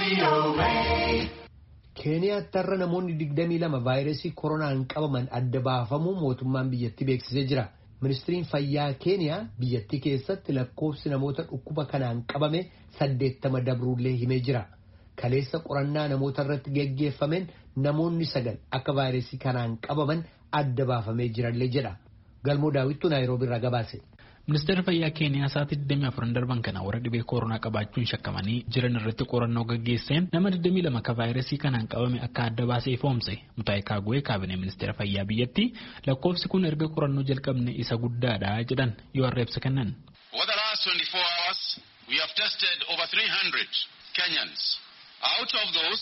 Keeniyaatti har'a namoonni 22 vaayirasii koronaan qabaman adda baafamuu mootummaan biyyattii beeksisee jira. Ministiriin fayyaa Keeniyaa biyyattii keessatti lakkoofsi namoota dhukkuba kanaan qabame 80 dabruullee himee jira. Kaleessa qorannaa namoota irratti geggeeffameen namoonni 9 akka vaayirasii kanaan qabaman adda baafamee jirallee jedha. Galmoo Daawittuu Naayiroobii irraa gabaase. Ministeerri fayyaa Keeniyaa sa'aatii 24 darban kana warra dhibee koronaa qabaachuun shakkamanii jiran irratti qorannoo gaggeesseen nama 22 ka vaayirasii kanaan qabame akka adda baasee ifoomse. Mutaayi Kagwe kaabinee ministeera fayyaa biyyattii lakkoofsi kun erga qorannoo jalqabne isa guddaadha jedhan yoo arreebsa kennan. Over the last 24 hours we have tested over 300 Kenyans. Out of those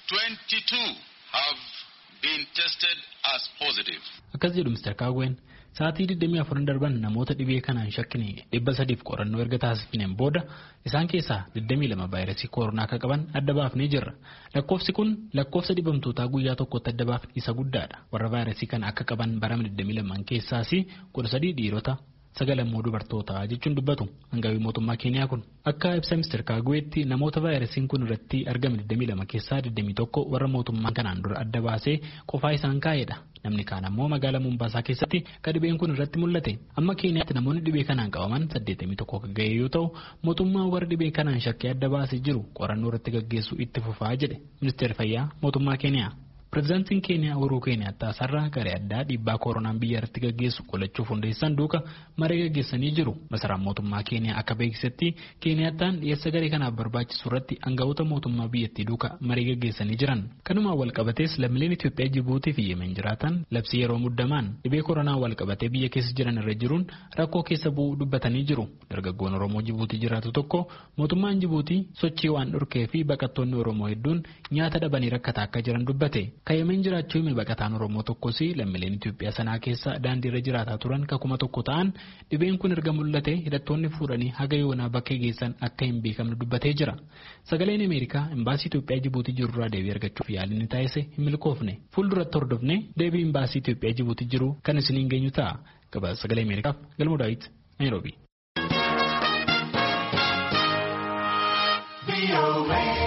22 have been tested as positive. Akkas jedhu Mr. Kagwen. Sa'aatii 24 darban namoota dhibee kanaan shakkine 300 qorannoo erga taasifneen booda isaan keessaa 22 vaayirasii koronaa akka qaban adda baafnee jirra. Lakkoofsi kun lakkoofsa dhibamtootaa guyyaa tokkotti adda baafne isa guddaadha. Warra vaayirasii kana akka qaban bara 22 keessaas 13 dhiirota 9 immoo dubartoota jechuun dubbatu hangawii mootummaa Keeniyaa kun. Akka ibsa Mr. Kagweetti namoota vaayirasiin kun irratti argame 22 keessaa 21 warra mootummaan kanaan dura adda baasee qofaa isaan kaa'edha. Namni kaan ammoo magaalaa Mombaasaa keessatti kan dhibeen kun irratti mul'ate. Amma Keeniyaatti namoonni dhibee kanaan qabaman 81 kan ga'e yoo ta'u mootummaan warra dhibee kanaan shakkii adda baasee jiru qorannoo irratti gaggeessuu itti fufaa jedhe Ministeerri Fayyaa mootummaa Keeniyaa. Pireezidaantiin Keeniyaa Uhuru Keeniyaataa sarara garee addaa dhiibbaa koronaan biyya irratti gaggeessu qolachuuf hundeessan duuka maree gaggeessanii jiru. Masaraan mootummaa Keeniyaa akka beeksisetti Keeniyaataan dhiyeessa garee kanaaf barbaachisu irratti aangawoota mootummaa biyyattii duuka maree gaggeessanii jiran. Kanumaan walqabatees lammiileen Itoophiyaa Jibuutii fi Yemen jiraatan labsii yeroo muddamaan dhibee koronaan walqabatee biyya keessa jiran irra jiruun rakkoo keessa bu'uu dubbatanii jiru. Dargaggoon Oromoo Jibuutii jiraatu tokko mootummaan Jibuutii sochii waan dhorkee fi baqattoonni Oromoo hedduun nyaata dhabanii rakkataa akka jiran dubbate. Yemen jiraachuu hime baqataan Oromoo tokkos lammiileen Itoophiyaa sanaa keessa daandii irra jiraataa turan kakuma tokko ta'an dhibeen kun erga mul'ate hidhattoonni fuudhanii haga yoonaa bakka geessan akka hin beekamne dubbatee jira. Sagaleen Ameerikaa imbaasii Itoophiyaa Jibuutii jirurraa deebii argachuuf yaaliin taasise hin milkoofne. Fuulduratti hordofne deebii imbaasii Itoophiyaa Jibuutii jiru kan isiniin geenyu ta'a. Gabaasa Sagalee Ameerikaaf Galmoo Daawit Naayiroobii.